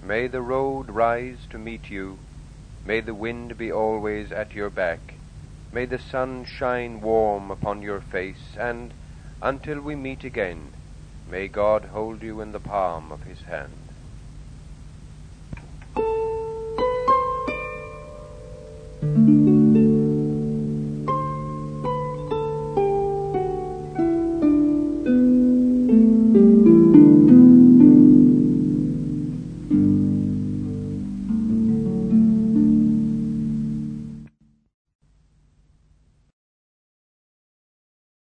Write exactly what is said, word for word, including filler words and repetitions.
May the road rise to meet you, may the wind be always at your back, may the sun shine warm upon your face, and, until we meet again, may God hold you in the palm of his hand. Thank you.